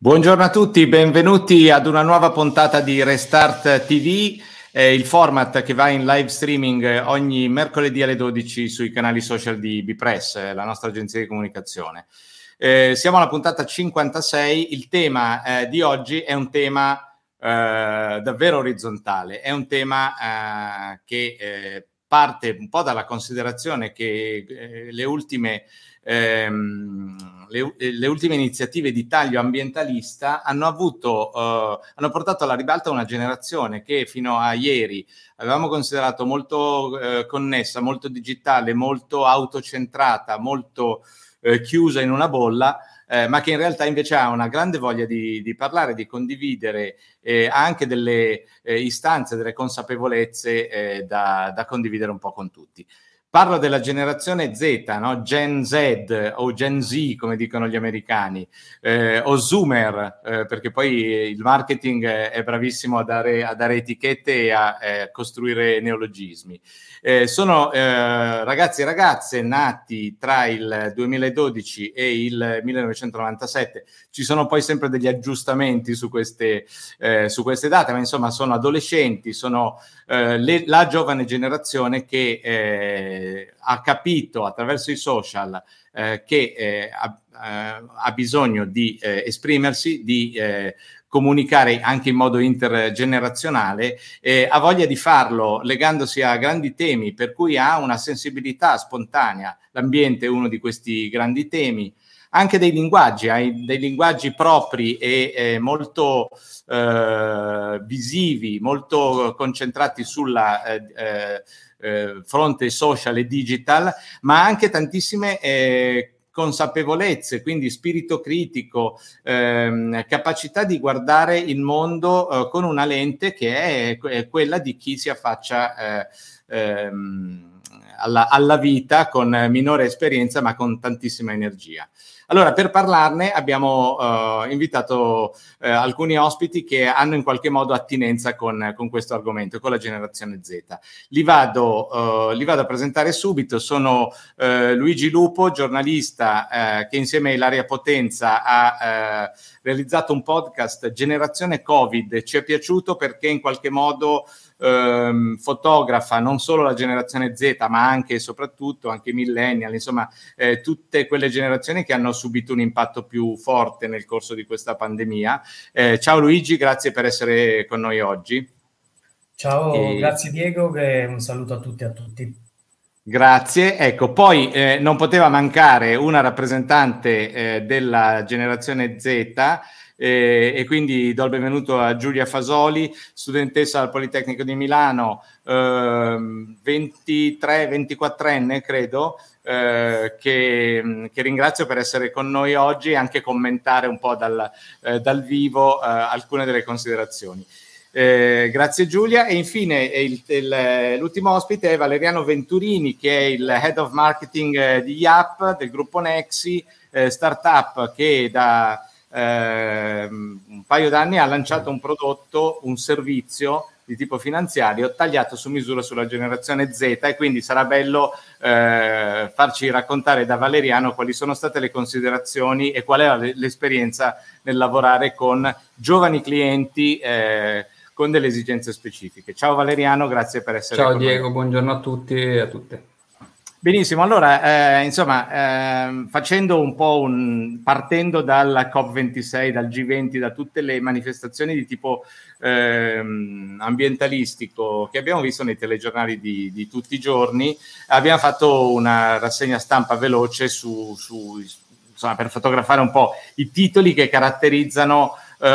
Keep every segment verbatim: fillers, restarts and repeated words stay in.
Buongiorno a tutti, benvenuti ad una nuova puntata di Restart T V, eh, il format che va in live streaming ogni mercoledì alle dodici sui canali social di Bipress, eh, la nostra agenzia di comunicazione. Eh, siamo alla puntata cinquantasei, il tema eh, di oggi è un tema eh, davvero orizzontale, è un tema eh, che eh, parte un po' dalla considerazione che eh, le ultime Ehm, le, le ultime iniziative di taglio ambientalista hanno avuto eh, hanno portato alla ribalta una generazione che fino a ieri avevamo considerato molto eh, connessa, molto digitale, molto autocentrata, molto eh, chiusa in una bolla, eh, ma che in realtà invece ha una grande voglia di, di parlare, di condividere, eh, anche delle eh, istanze, delle consapevolezze eh, da, da condividere un po' con tutti. Parlo della generazione Z, no? Gen Z o Gen Z, come dicono gli americani, eh, o Zoomer, eh, perché poi il marketing è bravissimo a dare, a dare etichette e a eh, costruire neologismi. Eh, sono eh, ragazzi e ragazze nati tra il duemiladodici e il millenovecentonovantasette. Ci sono poi sempre degli aggiustamenti su queste, eh, su queste date, ma insomma sono adolescenti, sono eh, le, la giovane generazione che eh, ha capito attraverso i social eh, che eh, ha, eh, ha bisogno di eh, esprimersi, di eh, comunicare anche in modo intergenerazionale, eh, ha voglia di farlo legandosi a grandi temi, per cui ha una sensibilità spontanea. L'ambiente è uno di questi grandi temi. Anche dei linguaggi, hai dei linguaggi propri e eh, molto eh, visivi, molto concentrati sulla eh, eh, fronte social e digital, ma anche tantissime eh, consapevolezze, quindi spirito critico, ehm, capacità di guardare il mondo eh, con una lente che è, è quella di chi si affaccia eh, ehm, alla, alla vita con minore esperienza ma con tantissima energia. Allora, per parlarne abbiamo uh, invitato uh, alcuni ospiti che hanno in qualche modo attinenza con, con questo argomento, con la generazione Z. Li vado, uh, li vado a presentare subito. Sono uh, Luigi Lupo, giornalista uh, che insieme a Ilaria Potenza ha uh, realizzato un podcast Generazione Covid. Ci è piaciuto perché in qualche modo Ehm, fotografa non solo la generazione Z ma anche e soprattutto anche i millennial, insomma eh, tutte quelle generazioni che hanno subito un impatto più forte nel corso di questa pandemia. Eh, ciao Luigi, grazie per essere con noi oggi. Ciao, e... grazie Diego e un saluto a tutti e a tutti. Grazie, ecco, poi eh, non poteva mancare una rappresentante eh, della generazione Z, Eh, e quindi do il benvenuto a Giulia Fasoli, studentessa al Politecnico di Milano, eh, ventitré ventiquattrenne credo, eh, che, che ringrazio per essere con noi oggi e anche commentare un po' dal, eh, dal vivo eh, alcune delle considerazioni. Eh, grazie Giulia. E infine il, il, l'ultimo ospite è Valeriano Venturini, che è il Head of Marketing eh, di Yapp, del gruppo Nexi, eh, startup che da eh, un paio d'anni ha lanciato un prodotto, un servizio di tipo finanziario tagliato su misura sulla generazione Z, e quindi sarà bello eh, farci raccontare da Valeriano quali sono state le considerazioni e qual è l'esperienza nel lavorare con giovani clienti eh, con delle esigenze specifiche. Ciao Valeriano, grazie per essere Ciao con Diego, noi. buongiorno a tutti e a tutte. Benissimo, allora eh, insomma eh, facendo un po' un partendo dalla COP ventisei, dal G venti, da tutte le manifestazioni di tipo eh, ambientalistico che abbiamo visto nei telegiornali di, di tutti i giorni, abbiamo fatto una rassegna stampa veloce su, su insomma, per fotografare un po' i titoli che caratterizzano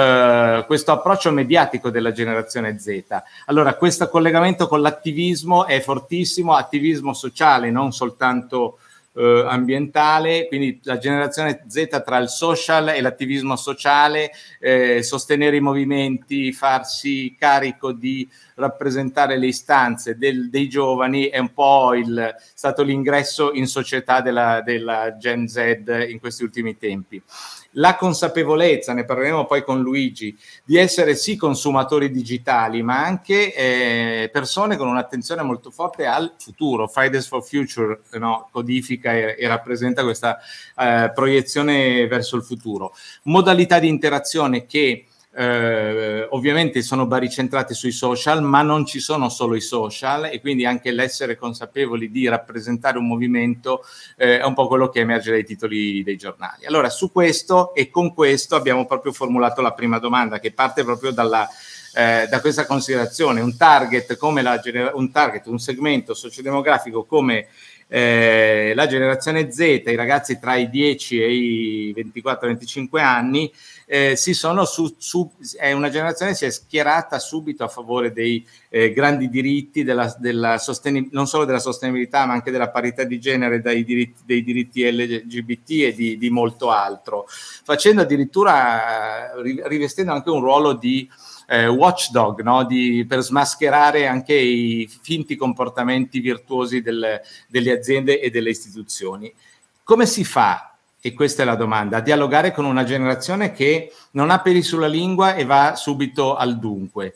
Uh, questo approccio mediatico della generazione Z. Allora, questo collegamento con l'attivismo è fortissimo, attivismo sociale, non soltanto uh, ambientale, quindi la generazione Z tra il social e l'attivismo sociale, eh, sostenere i movimenti, farsi carico di rappresentare le istanze del, dei giovani è un po' il, stato l'ingresso in società della, della Gen Z in questi ultimi tempi. la consapevolezza, ne parleremo poi con Luigi, di essere sì consumatori digitali, ma anche eh, persone con un'attenzione molto forte al futuro. Fridays for Future, no, codifica e, e rappresenta questa eh, proiezione verso il futuro. Modalità di interazione che Eh, ovviamente sono baricentrate sui social, ma non ci sono solo i social, e quindi anche l'essere consapevoli di rappresentare un movimento eh, è un po' quello che emerge dai titoli dei giornali. Allora, su questo e con questo abbiamo proprio formulato la prima domanda, che parte proprio dalla Eh, da questa considerazione. Un target come la un target, un segmento sociodemografico come eh, la generazione Z, i ragazzi tra i dieci e i ventiquattro venticinque anni, eh, si sono su, su è una generazione che si è schierata subito a favore dei eh, grandi diritti, della, della sosteni- non solo della sostenibilità, ma anche della parità di genere, dai diritti, dei diritti L G B T e di, di molto altro, facendo addirittura, rivestendo anche un ruolo di Eh, watchdog, no? Di, per smascherare anche i finti comportamenti virtuosi del, delle aziende e delle istituzioni. Come si fa, e questa è la domanda, a dialogare con una generazione che non ha peli sulla lingua e va subito al dunque?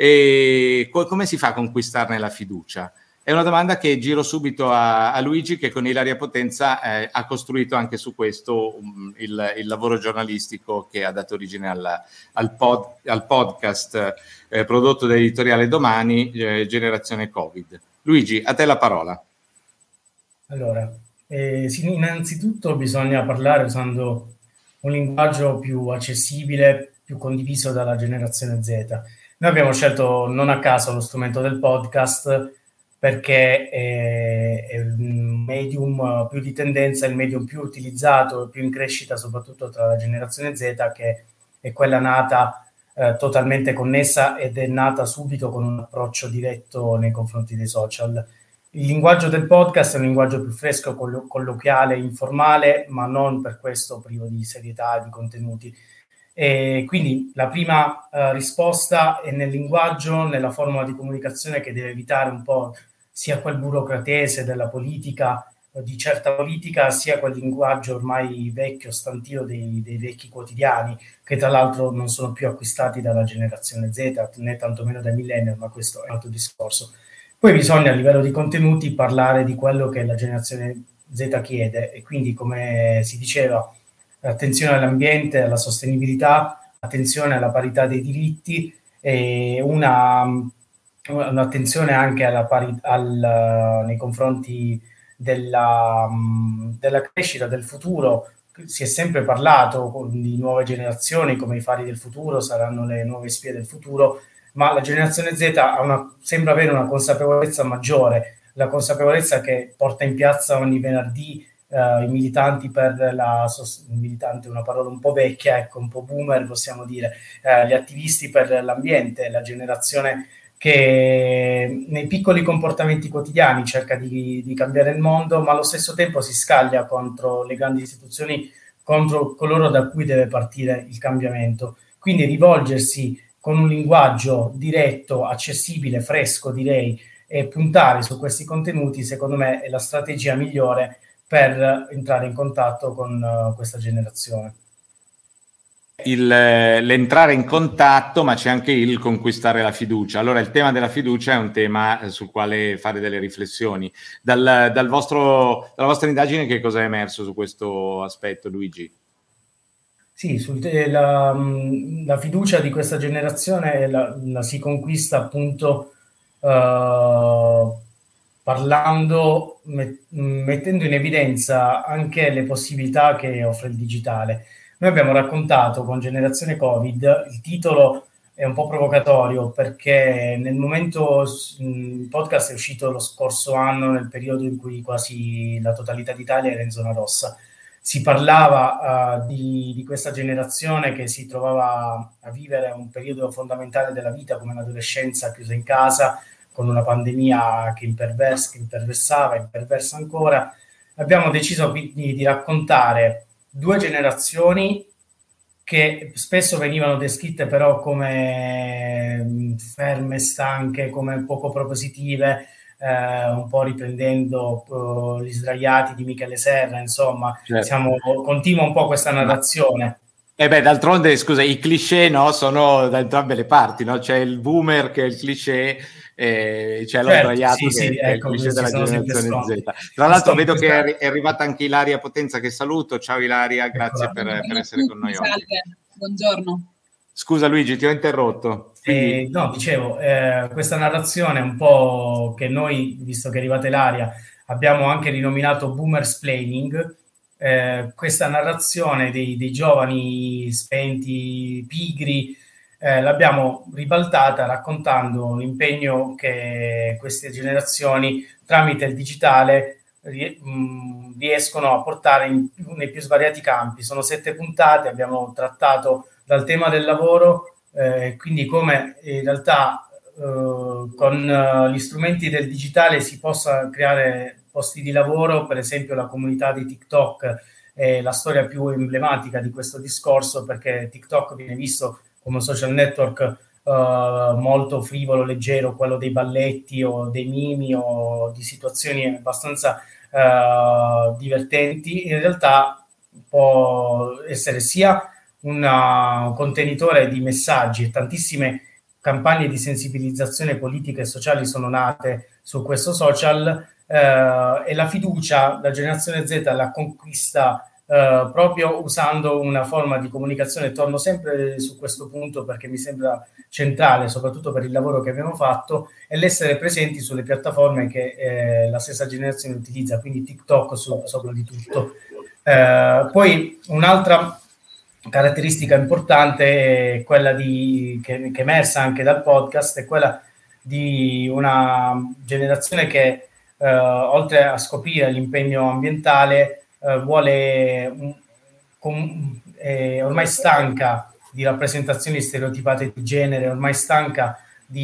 E co- come si fa a conquistarne la fiducia? È una domanda che giro subito a, a Luigi, che con Ilaria Potenza eh, ha costruito anche su questo um, il, il lavoro giornalistico che ha dato origine al, al, pod, al podcast eh, prodotto da Editoriale Domani, eh, Generazione Covid. Luigi, a te la parola. Allora, eh, sì, innanzitutto bisogna parlare usando un linguaggio più accessibile, più condiviso dalla generazione Z. Noi abbiamo scelto non a caso lo strumento del podcast, perché è, è un medium più di tendenza, il medium più utilizzato, più in crescita, soprattutto tra la generazione Z, che è quella nata eh, totalmente connessa ed è nata subito con un approccio diretto nei confronti dei social. Il linguaggio del podcast è un linguaggio più fresco, collo- colloquiale, informale, ma non per questo privo di serietà e di contenuti. E quindi la prima uh, risposta è nel linguaggio, nella forma di comunicazione, che deve evitare un po' sia quel burocratese della politica, di certa politica, sia quel linguaggio ormai vecchio, stantio dei, dei vecchi quotidiani, che tra l'altro non sono più acquistati dalla generazione Z, né tantomeno dai millennial, ma questo è un altro discorso. Poi bisogna, a livello di contenuti, parlare di quello che la generazione Z chiede, e quindi, come si diceva, attenzione all'ambiente, alla sostenibilità, attenzione alla parità dei diritti e una, un'attenzione anche alla pari, al, nei confronti della, della crescita, del futuro. Si è sempre parlato di nuove generazioni, come i fari del futuro, saranno le nuove spie del futuro, ma la generazione Z ha una, sembra avere una consapevolezza maggiore, la consapevolezza che porta in piazza ogni venerdì Uh, i militanti per la sos- militante è una parola un po' vecchia, ecco, un po' boomer possiamo dire, uh, gli attivisti per l'ambiente, la generazione che nei piccoli comportamenti quotidiani cerca di, di cambiare il mondo, ma allo stesso tempo si scaglia contro le grandi istituzioni, contro coloro da cui deve partire il cambiamento. Quindi rivolgersi con un linguaggio diretto, accessibile, fresco, direi, e puntare su questi contenuti, secondo me, è la strategia migliore per entrare in contatto con uh, questa generazione. Il, l'entrare in contatto, ma c'è anche il conquistare la fiducia. Allora, il tema della fiducia è un tema sul quale fare delle riflessioni. Dal, dal vostro, dalla vostra indagine, che cosa è emerso su questo aspetto, Luigi? Sì, sul te- la, la fiducia di questa generazione la, la si conquista appunto uh, parlando, met- mettendo in evidenza anche le possibilità che offre il digitale. Noi abbiamo raccontato con Generazione Covid, il titolo è un po' provocatorio perché nel momento, il podcast è uscito lo scorso anno, nel periodo in cui quasi la totalità d'Italia era in zona rossa. Si parlava uh, di, di questa generazione che si trovava a vivere un periodo fondamentale della vita, come l'adolescenza chiusa in casa, con una pandemia che, impervers- che imperversava, imperversa ancora. Abbiamo deciso quindi di raccontare due generazioni che spesso venivano descritte però come ferme, stanche, come poco propositive, eh, un po' riprendendo uh, gli sdraiati di Michele Serra, insomma, certo. siamo, continua un po' questa narrazione. E beh, d'altronde, scusa, i cliché, no, sono da entrambe le parti, no? C'è il boomer che è il cliché, e c'è lo Certo, sdraiato sì, che, sì, che è il ecco, cliché ci della sono sempre generazione scontri. Z. Tra l'altro Insomma, vedo che questa... è, è arrivata anche Ilaria Potenza, che saluto. Ciao Ilaria, grazie Eccola. per, per Buongiorno a essere con tutti, noi oggi. salve, buongiorno. Scusa Luigi, ti ho interrotto. Quindi... Eh, no, dicevo, eh, questa narrazione un po' che noi, visto che è arrivata Ilaria, abbiamo anche rinominato boomersplaining, eh, questa narrazione dei, dei giovani spenti, pigri, eh, l'abbiamo ribaltata raccontando l'impegno che queste generazioni tramite il digitale rie- mh, riescono a portare in- nei più svariati campi. Sono sette puntate, abbiamo trattato dal tema del lavoro, eh, quindi come in realtà eh, con eh, gli strumenti del digitale si possa creare posti di lavoro, per esempio la comunità di TikTok è la storia più emblematica di questo discorso, perché TikTok viene visto come un social network eh, molto frivolo, leggero, quello dei balletti o dei mimi o di situazioni abbastanza eh, divertenti. In realtà può essere sia una, un contenitore di messaggi e tantissime campagne di sensibilizzazione politica e sociali sono nate su questo social, eh, e la fiducia la generazione Z la conquista eh, proprio usando una forma di comunicazione. Torno sempre su questo punto perché mi sembra centrale, soprattutto per il lavoro che abbiamo fatto, è l'essere presenti sulle piattaforme che eh, la stessa generazione utilizza, quindi TikTok su, sopra di tutto. Eh, poi un'altra caratteristica importante è quella di, che, che è emersa anche dal podcast, è quella di una generazione che eh, oltre a scoprire l'impegno ambientale eh, vuole un, com, è ormai stanca di rappresentazioni stereotipate di genere, ormai stanca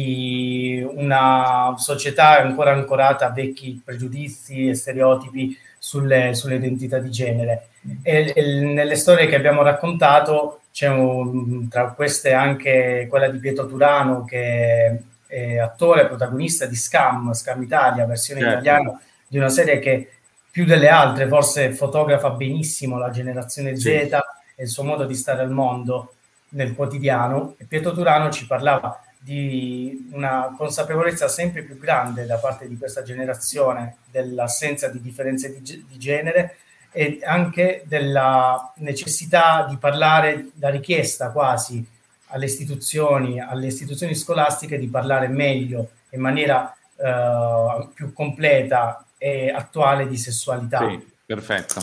di una società ancora ancorata a vecchi pregiudizi e stereotipi sulle, sulle identità di genere. E, e nelle storie che abbiamo raccontato c'è un, tra queste anche quella di Pietro Turano, che è attore protagonista di Scam, Scam Italia, versione Certo. italiana di una serie che più delle altre forse fotografa benissimo la generazione Z, sì, e il suo modo di stare al mondo nel quotidiano. E Pietro Turano ci parlava di una consapevolezza sempre più grande da parte di questa generazione dell'assenza di differenze di, di genere, e anche della necessità di parlare, la richiesta quasi alle istituzioni, alle istituzioni scolastiche di parlare meglio, in maniera eh, più completa e attuale di sessualità. Sì, perfetto.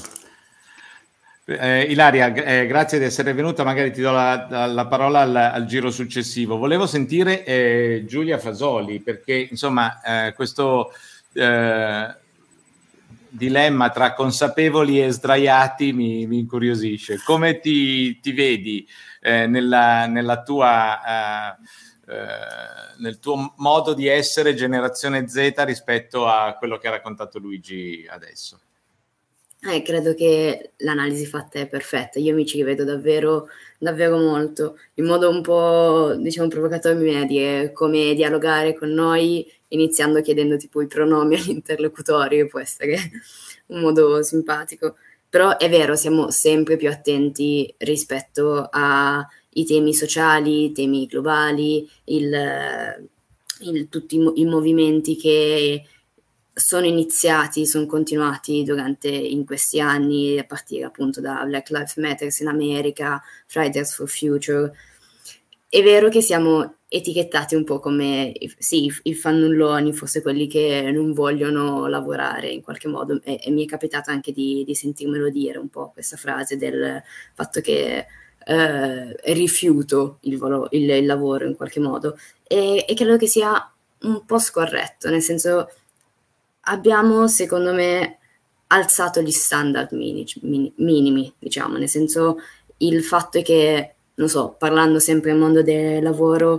Eh, Ilaria, eh, grazie di essere venuta, magari ti do la, la, la parola al, al giro successivo. Volevo sentire eh, Giulia Fasoli, perché insomma eh, questo eh, dilemma tra consapevoli e sdraiati mi, mi incuriosisce. Come ti, ti vedi eh, nella, nella tua, eh, eh, nel tuo modo di essere generazione Z rispetto a quello che ha raccontato Luigi adesso? Eh, credo che l'analisi fatta è perfetta, io mi ci rivedo davvero, davvero molto. In modo un po', diciamo, provocatorio mi viene a dire come dialogare con noi iniziando chiedendo tipo i pronomi all'interlocutore, che può essere un modo simpatico. Però è vero, siamo sempre più attenti rispetto ai temi sociali, i temi globali, il, il, tutti i, i movimenti che sono iniziati, sono continuati durante in questi anni, a partire appunto da Black Lives Matter in America, Fridays for Future. È vero che siamo etichettati un po' come sì, i fannulloni, forse quelli che non vogliono lavorare in qualche modo, e, e mi è capitato anche di, di sentirmelo dire un po' questa frase del fatto che eh, rifiuto il, volo, il, il lavoro in qualche modo, e, e credo che sia un po' scorretto, nel senso abbiamo, secondo me, alzato gli standard mini, mini, minimi, diciamo, nel senso il fatto è che, non so, parlando sempre del mondo del lavoro,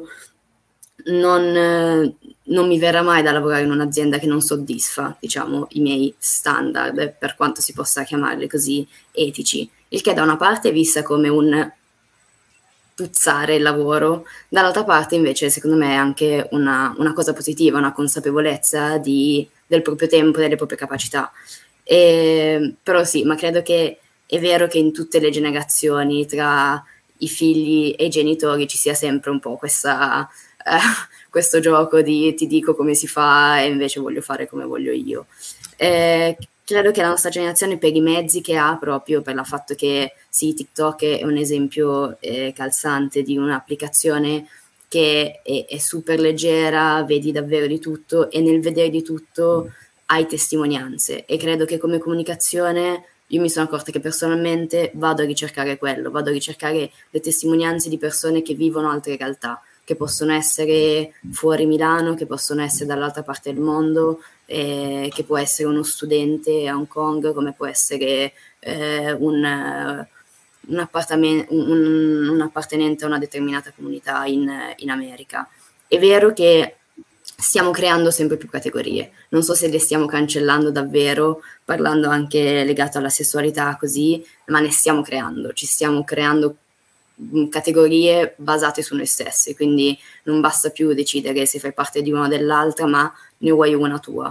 non, non mi verrà mai da lavorare in un'azienda che non soddisfa, diciamo, i miei standard, per quanto si possa chiamarli così, etici, il che da una parte è vista come un puzzare il lavoro, dall'altra parte invece secondo me è anche una, una cosa positiva, una consapevolezza di, del proprio tempo e delle proprie capacità. E, però sì, ma credo che è vero che in tutte le generazioni, tra i figli e i genitori ci sia sempre un po' questa, eh, questo gioco di ti dico come si fa e invece voglio fare come voglio io. Eh, credo che la nostra generazione, per i mezzi che ha, proprio per il fatto che sì, TikTok è un esempio eh, calzante di un'applicazione che è, è super leggera, vedi davvero di tutto e nel vedere di tutto hai testimonianze, e credo che come comunicazione io mi sono accorta che personalmente vado a ricercare quello, vado a ricercare le testimonianze di persone che vivono altre realtà, che possono essere fuori Milano, che possono essere dall'altra parte del mondo, eh, che può essere uno studente a Hong Kong, come può essere eh, un, un, appartamen- un, un appartenente a una determinata comunità in, in America. È vero che stiamo creando sempre più categorie, non so se le stiamo cancellando davvero, parlando anche legato alla sessualità così, ma ne stiamo creando, ci stiamo creando categorie basate su noi stessi, quindi non basta più decidere se fai parte di una o dell'altra, ma ne vuoi una tua,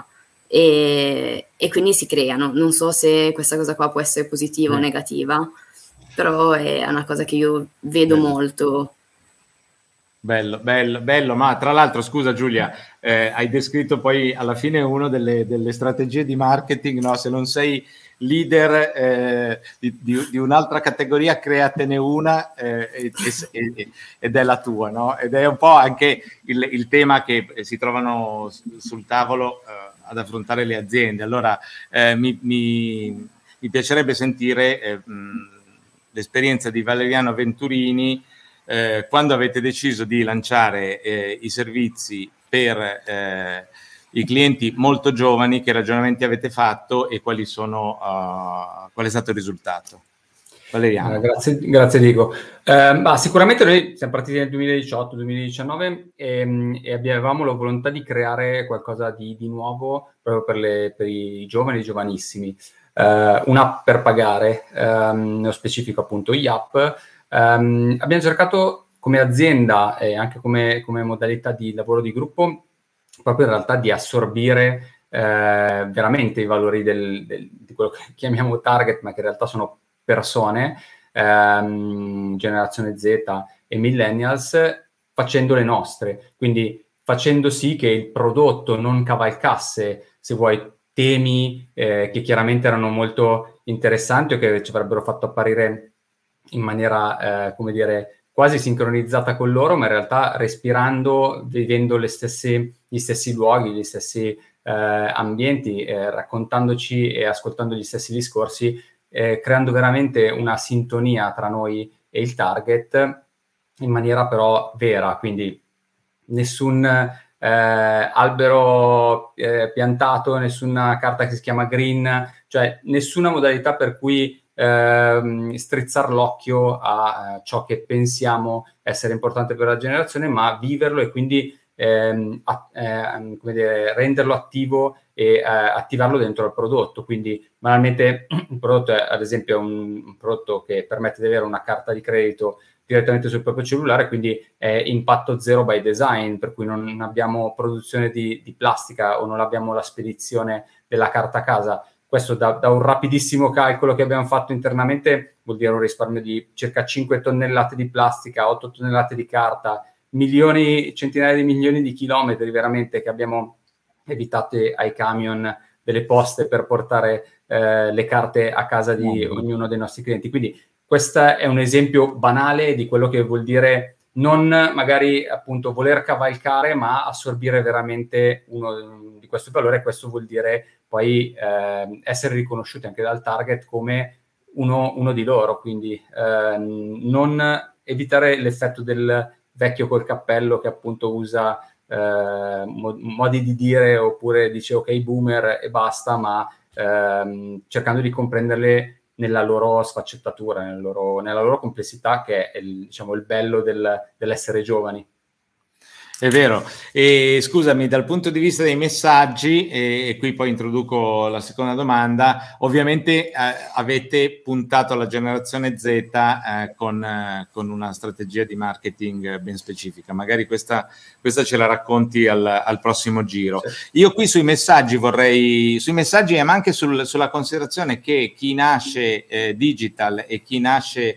e, e quindi si creano. Non so se questa cosa qua può essere positiva eh. o negativa, però è una cosa che io vedo Bello. molto. Bello, bello, bello, ma tra l'altro, scusa Giulia, eh, hai descritto poi alla fine una delle, delle strategie di marketing, no? Se non sei leader eh, di, di, di un'altra categoria, createne una eh, e, e, ed è la tua, no? Ed è un po' anche il, il tema che si trovano sul tavolo eh, ad affrontare le aziende. Allora eh, mi, mi, mi piacerebbe sentire eh, mh, l'esperienza di Valeriano Venturini. Eh, quando avete deciso di lanciare eh, i servizi per eh, i clienti molto giovani, che ragionamenti avete fatto e quali sono, uh, qual è stato il risultato? Valeriano. Eh, grazie, grazie Diego. Eh, ma sicuramente noi siamo partiti nel duemiladiciotto duemiladiciannove e, e avevamo la volontà di creare qualcosa di, di nuovo proprio per, le, per i giovani, i giovanissimi. Eh, un'app per pagare, ehm, nello specifico appunto i-app. Um, abbiamo cercato come azienda e anche come, come modalità di lavoro di gruppo proprio in realtà di assorbire eh, veramente i valori del, del, di quello che chiamiamo target, ma che in realtà sono persone, ehm, generazione Z e millennials, facendo le nostre, quindi facendo sì che il prodotto non cavalcasse, se vuoi, temi eh, che chiaramente erano molto interessanti o che ci avrebbero fatto apparire in maniera, eh, come dire, quasi sincronizzata con loro, ma in realtà respirando, vivendo le stesse, gli stessi luoghi, gli stessi eh, ambienti, eh, raccontandoci e ascoltando gli stessi discorsi, eh, creando veramente una sintonia tra noi e il target, in maniera però vera, quindi nessun eh, albero eh, piantato, nessuna carta che si chiama green, cioè nessuna modalità per cui Ehm, strizzar l'occhio a, a ciò che pensiamo essere importante per la generazione, ma viverlo e quindi ehm, a, eh, come dire, renderlo attivo e eh, attivarlo dentro il prodotto. Quindi banalmente il prodotto è ad esempio un, un prodotto che permette di avere una carta di credito direttamente sul proprio cellulare, quindi è impatto zero by design, per cui non abbiamo produzione di, di plastica o non abbiamo la spedizione della carta a casa. Questo da, da un rapidissimo calcolo che abbiamo fatto internamente vuol dire un risparmio di circa cinque tonnellate di plastica, otto tonnellate di carta, milioni, centinaia di milioni di chilometri veramente che abbiamo evitato ai camion delle poste per portare eh, le carte a casa di ognuno dei nostri clienti. Quindi questo è un esempio banale di quello che vuol dire non magari appunto voler cavalcare, ma assorbire veramente uno di questi valori. Questo vuol dire poi eh, essere riconosciuti anche dal target come uno, uno di loro, quindi eh, non evitare l'effetto del vecchio col cappello che appunto usa eh, mod- modi di dire oppure dice ok boomer e basta, ma ehm, cercando di comprenderle nella loro sfaccettatura, nel loro, nella loro complessità, che è il, diciamo, il bello del, dell'essere giovani. È vero. E scusami, dal punto di vista dei messaggi, e, e qui poi introduco la seconda domanda, ovviamente eh, avete puntato alla generazione Z eh, con, eh, con una strategia di marketing ben specifica. Magari questa, questa ce la racconti al, al prossimo giro. Sì. Io qui sui messaggi vorrei, sui messaggi ma anche sul, sulla considerazione che chi nasce eh, digital e chi nasce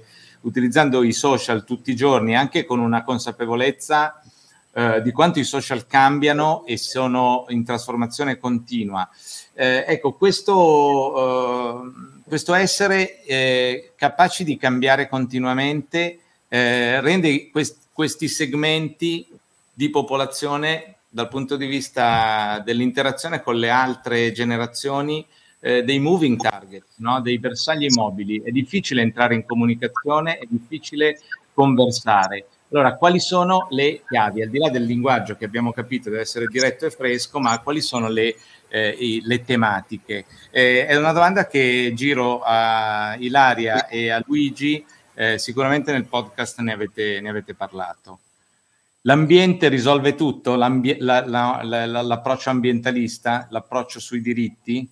utilizzando i social tutti i giorni, anche con una consapevolezza eh, di quanto i social cambiano e sono in trasformazione continua. Eh, ecco, questo, eh, questo essere eh, capaci di cambiare continuamente eh, rende quest- questi segmenti di popolazione, dal punto di vista dell'interazione con le altre generazioni, eh, dei moving target, no? Dei bersagli mobili. È difficile entrare in comunicazione, è difficile conversare. Allora, quali sono le chiavi? Al di là del linguaggio che abbiamo capito deve essere diretto e fresco, ma quali sono le, eh, i, le tematiche? Eh, è una domanda che giro a Ilaria e a Luigi, eh, sicuramente nel podcast ne avete, ne avete parlato. L'ambiente risolve tutto? L'ambie- la, la, la, la, l'approccio ambientalista? L'approccio sui diritti?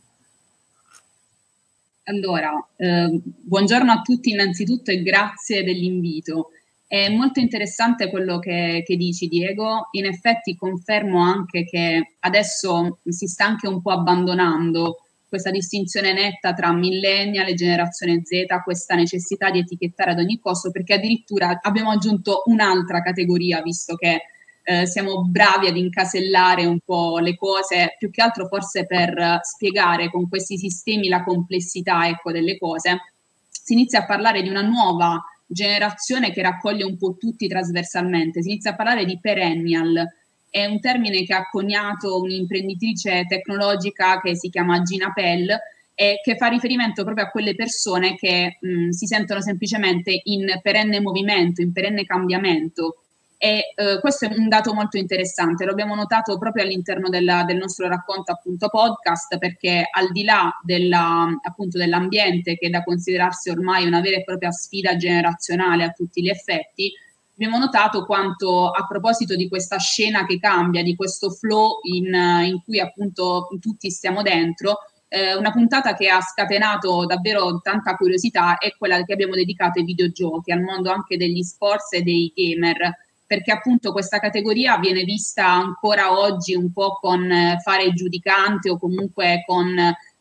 Allora, eh, buongiorno a tutti innanzitutto e grazie dell'invito. È molto interessante quello che, che dici, Diego. In effetti confermo anche che adesso si sta anche un po' abbandonando questa distinzione netta tra millennial e generazione Z, questa necessità di etichettare ad ogni costo, perché addirittura abbiamo aggiunto un'altra categoria, visto che eh, siamo bravi ad incasellare un po' le cose, più che altro forse per spiegare con questi sistemi la complessità, ecco, delle cose. Si inizia a parlare di una nuova generazione che raccoglie un po' tutti trasversalmente, si inizia a parlare di perennial. È un termine che ha coniato un'imprenditrice tecnologica che si chiama Gina Pell e che fa riferimento proprio a quelle persone che mh, si sentono semplicemente in perenne movimento, in perenne cambiamento. E eh, questo è un dato molto interessante, lo abbiamo notato proprio all'interno della, del nostro racconto appunto podcast, perché al di là della, appunto dell'ambiente, che è da considerarsi ormai una vera e propria sfida generazionale a tutti gli effetti, abbiamo notato quanto, a proposito di questa scena che cambia, di questo flow in, in cui appunto tutti stiamo dentro, eh, una puntata che ha scatenato davvero tanta curiosità è quella che abbiamo dedicato ai videogiochi, al mondo anche degli sports e dei gamer, perché appunto questa categoria viene vista ancora oggi un po' con eh, fare giudicante o comunque con,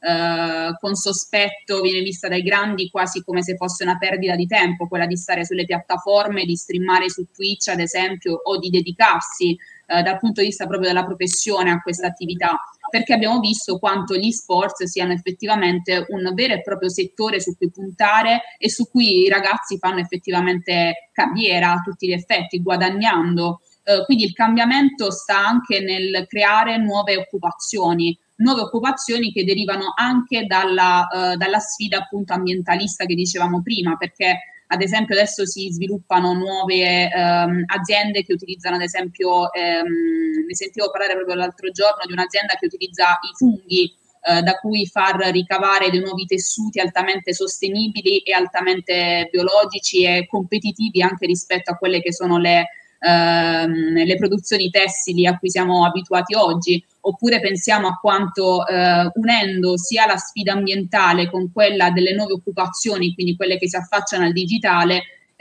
eh, con sospetto, viene vista dai grandi quasi come se fosse una perdita di tempo, quella di stare sulle piattaforme, di streamare su Twitch ad esempio, o di dedicarsi eh, dal punto di vista proprio della professione a questa attività, perché abbiamo visto quanto gli sports siano effettivamente un vero e proprio settore su cui puntare e su cui i ragazzi fanno effettivamente carriera a tutti gli effetti, guadagnando. Eh, quindi il cambiamento sta anche nel creare nuove occupazioni, nuove occupazioni che derivano anche dalla, eh, dalla sfida appunto ambientalista che dicevamo prima, perché ad esempio adesso si sviluppano nuove ehm, aziende che utilizzano ad esempio, ehm, ne sentivo parlare proprio l'altro giorno di un'azienda che utilizza i funghi eh, da cui far ricavare dei nuovi tessuti altamente sostenibili e altamente biologici e competitivi anche rispetto a quelle che sono le, ehm, le produzioni tessili a cui siamo abituati oggi. Oppure pensiamo a quanto eh, unendo sia la sfida ambientale con quella delle nuove occupazioni, quindi quelle che si affacciano al digitale,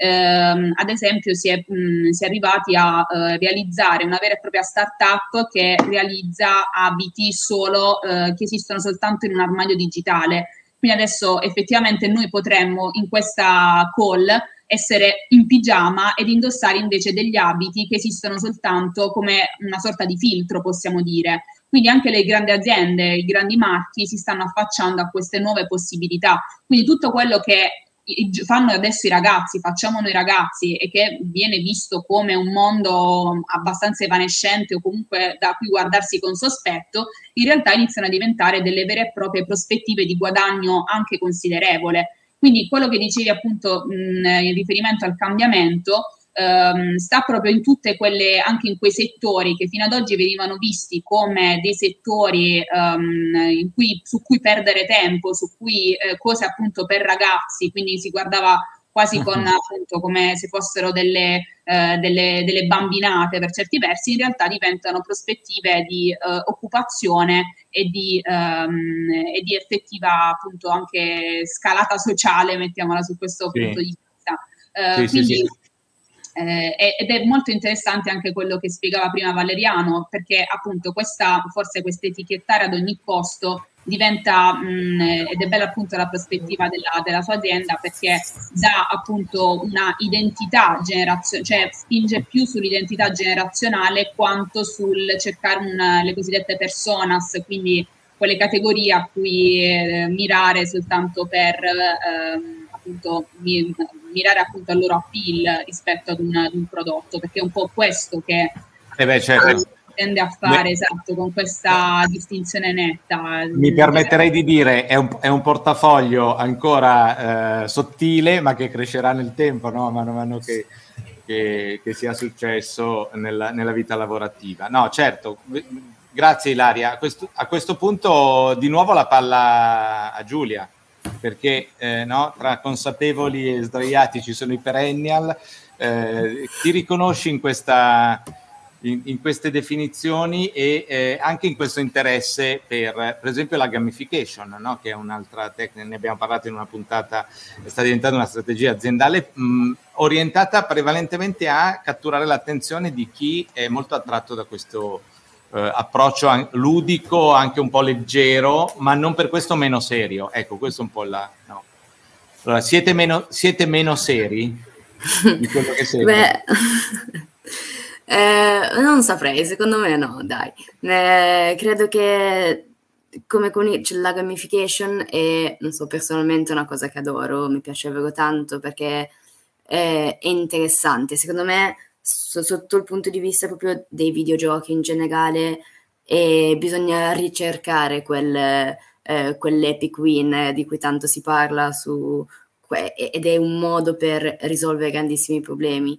ehm, ad esempio si è, mh, si è arrivati a eh, realizzare una vera e propria startup che realizza abiti solo eh, che esistono soltanto in un armadio digitale. Quindi adesso effettivamente noi potremmo in questa call essere in pigiama ed indossare invece degli abiti che esistono soltanto come una sorta di filtro, possiamo dire. Quindi anche le grandi aziende, i grandi marchi si stanno affacciando a queste nuove possibilità. Quindi tutto quello che fanno adesso i ragazzi, facciamo noi ragazzi, e che viene visto come un mondo abbastanza evanescente o comunque da cui guardarsi con sospetto, in realtà iniziano a diventare delle vere e proprie prospettive di guadagno anche considerevole. Quindi quello che dicevi appunto mh, in riferimento al cambiamento ehm, sta proprio in tutte quelle, anche in quei settori che fino ad oggi venivano visti come dei settori ehm, in cui, su cui perdere tempo, su cui eh, cose appunto per ragazzi, quindi si guardava quasi con appunto come se fossero delle, eh, delle, delle bambinate per certi versi, in realtà diventano prospettive di eh, occupazione e di, ehm, e di effettiva appunto anche scalata sociale, mettiamola su questo sì. punto di vista. Eh, sì, quindi, sì, sì. Eh, ed è molto interessante anche quello che spiegava prima Valeriano, perché appunto questa, forse questo etichettare ad ogni costo diventa mh, ed è bella appunto la prospettiva della, della sua azienda, perché dà appunto una identità generazionale, cioè spinge più sull'identità generazionale quanto sul cercare una, le cosiddette personas, quindi quelle categorie a cui eh, mirare soltanto per eh, appunto mi, mirare appunto al loro appeal rispetto ad un, ad un prodotto, perché è un po' questo che eh beh, certo. tende a fare, Beh, esatto, con questa distinzione netta. Mi permetterei di dire è un, è un portafoglio ancora eh, sottile, ma che crescerà nel tempo, no? Man mano che, che, che sia successo nella, nella vita lavorativa. No, certo, grazie Ilaria. A questo, a questo punto di nuovo la palla a Giulia, perché eh, no, tra consapevoli e sdraiati ci sono i perennial. Eh, ti riconosci in questa... In, in queste definizioni e eh, anche in questo interesse per, per esempio, la gamification, no? Che è un'altra tecnica, ne abbiamo parlato in una puntata, sta diventando una strategia aziendale mh, orientata prevalentemente a catturare l'attenzione di chi è molto attratto da questo eh, approccio an- ludico, anche un po' leggero, ma non per questo meno serio. Ecco, questo è un po' la... No. Allora, siete meno, siete meno seri di quello che siete? Beh... Eh, non saprei, secondo me no, dai. Eh, credo che come con cioè, la gamification è, non so, personalmente una cosa che adoro, mi piace proprio tanto perché è, è interessante. Secondo me, so, sotto il punto di vista proprio dei videogiochi in generale, eh, bisogna ricercare quel, eh, quell'epic win di cui tanto si parla su, ed è un modo per risolvere grandissimi problemi.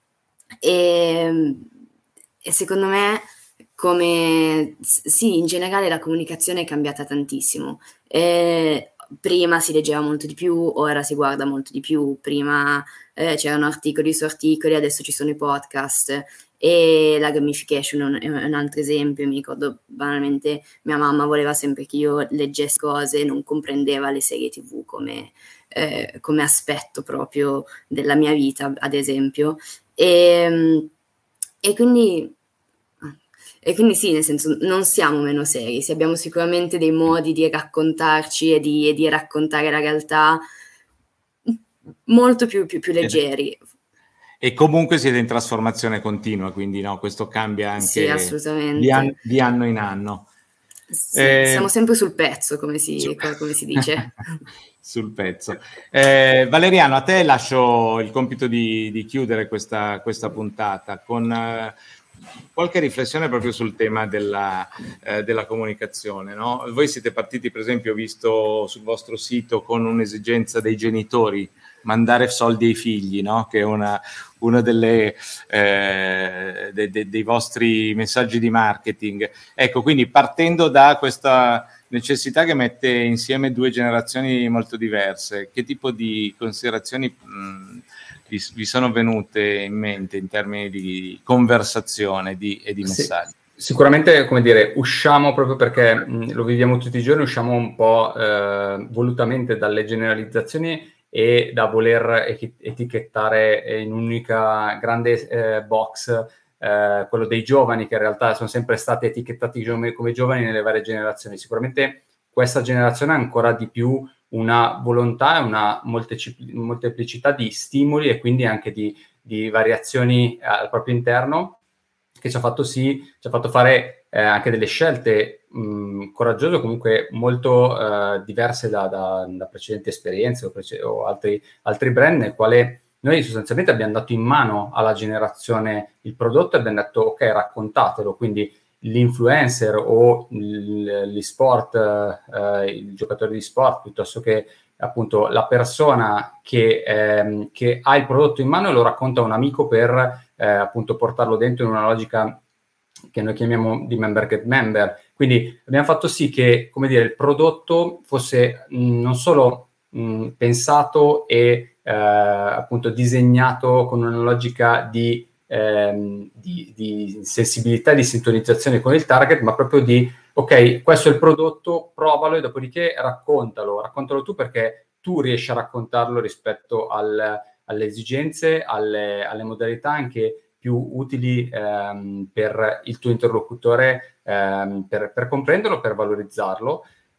E, e secondo me, come sì, in generale la comunicazione è cambiata tantissimo. E prima si leggeva molto di più, ora si guarda molto di più. Prima eh, c'erano articoli su articoli, adesso ci sono i podcast. E la gamification è un altro esempio. Mi ricordo banalmente mia mamma voleva sempre che io leggessi cose, non comprendeva le serie tv come, eh, come aspetto proprio della mia vita, ad esempio. E, e quindi e quindi sì, nel senso, non siamo meno seri, sì, abbiamo sicuramente dei modi di raccontarci e di, e di raccontare la realtà molto più, più, più leggeri. E comunque siete in trasformazione continua, quindi no, questo cambia anche sì, assolutamente. Di, an- di anno in anno. Sì, eh, siamo sempre sul pezzo, come si, su- come si dice. Sul pezzo. Eh, Valeriano, a te lascio il compito di, di chiudere questa, questa puntata con eh, qualche riflessione proprio sul tema della, eh, della comunicazione, no? Voi siete partiti, per esempio, ho visto sul vostro sito, con un'esigenza dei genitori, mandare soldi ai figli, no? Che è una, una delle eh, de, de, dei vostri messaggi di marketing. Ecco, quindi partendo da questa necessità che mette insieme due generazioni molto diverse, che tipo di considerazioni mh, vi, vi sono venute in mente in termini di conversazione di, e di messaggi? Sì, sicuramente, come dire, usciamo proprio perché mh, lo viviamo tutti i giorni, usciamo un po' eh, volutamente dalle generalizzazioni e da voler eti- etichettare in un'unica grande eh, box eh, quello dei giovani, che in realtà sono sempre stati etichettati come, come giovani nelle varie generazioni. Sicuramente questa generazione ha ancora di più una volontà e una molteci- molteplicità di stimoli e quindi anche di, di variazioni al proprio interno, che ci ha fatto sì, ci ha fatto fare eh, anche delle scelte mh, coraggiose, comunque molto eh, diverse da, da, da precedenti esperienze o, prece- o altri, altri brand, nel quale noi sostanzialmente abbiamo dato in mano alla generazione il prodotto e abbiamo detto ok, raccontatelo, quindi l'influencer o gli sport, eh, il giocatore di sport, piuttosto che appunto la persona che, ehm, che ha il prodotto in mano e lo racconta a un amico per eh, appunto portarlo dentro in una logica che noi chiamiamo di member get member. Quindi abbiamo fatto sì che, come dire, il prodotto fosse mh, non solo mh, pensato e eh, appunto disegnato con una logica di, ehm, di, di sensibilità e di sintonizzazione con il target, ma proprio di ok, questo è il prodotto, provalo e dopodiché raccontalo, raccontalo tu perché tu riesci a raccontarlo rispetto al, alle esigenze, alle, alle modalità anche più utili ehm, per il tuo interlocutore ehm, per, per comprenderlo, per valorizzarlo.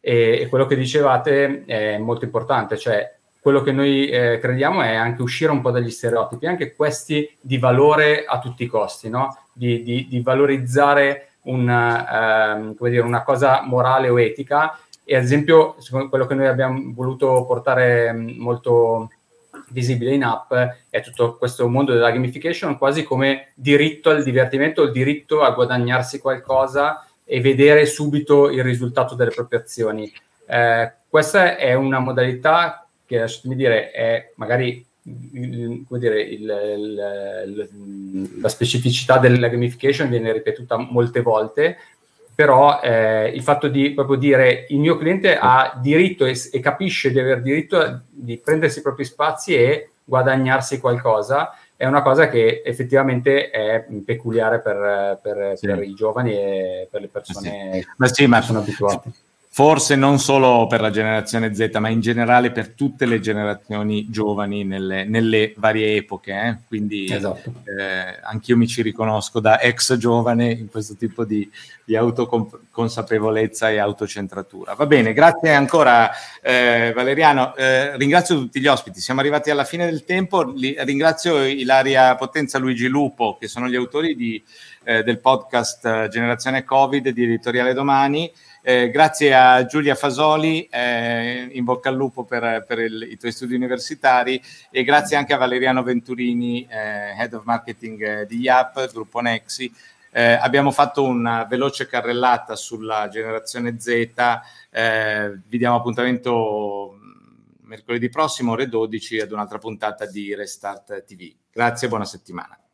e, e quello che dicevate è molto importante, cioè quello che noi eh, crediamo è anche uscire un po' dagli stereotipi, anche questi di valore a tutti i costi, no? Di, di, di valorizzare una, ehm, come dire, una cosa morale o etica. E ad esempio quello che noi abbiamo voluto portare molto visibile in app è tutto questo mondo della gamification, quasi come diritto al divertimento, il diritto a guadagnarsi qualcosa e vedere subito il risultato delle proprie azioni. Eh, questa è una modalità che, lasciatemi dire, è magari il, come dire, il, il, il, la specificità della gamification viene ripetuta molte volte, però eh, il fatto di proprio dire il mio cliente ha diritto e, e capisce di aver diritto a, di prendersi i propri spazi e guadagnarsi qualcosa è una cosa che effettivamente è peculiare per, per, sì. per i giovani e per le persone sì. Ma sì, ma che sono abituate. Forse non solo per la generazione Z, ma in generale per tutte le generazioni giovani nelle, nelle varie epoche. Eh? Quindi esatto. eh, anch'io mi ci riconosco da ex giovane in questo tipo di, di autoconsapevolezza e autocentratura. Va bene, grazie ancora eh, Valeriano. Eh, ringrazio tutti gli ospiti. Siamo arrivati alla fine del tempo. Li, ringrazio Ilaria Potenza, Luigi Lupo, che sono gli autori di, eh, del podcast Generazione Covid di Editoriale Domani. Eh, grazie a Giulia Fasoli, eh, in bocca al lupo per, per il, i tuoi studi universitari, e grazie anche a Valeriano Venturini, eh, Head of Marketing eh, di Yap, gruppo Nexi. Eh, abbiamo fatto una veloce carrellata sulla generazione Z, eh, vi diamo appuntamento mercoledì prossimo ore dodici ad un'altra puntata di Restart T V. Grazie e buona settimana.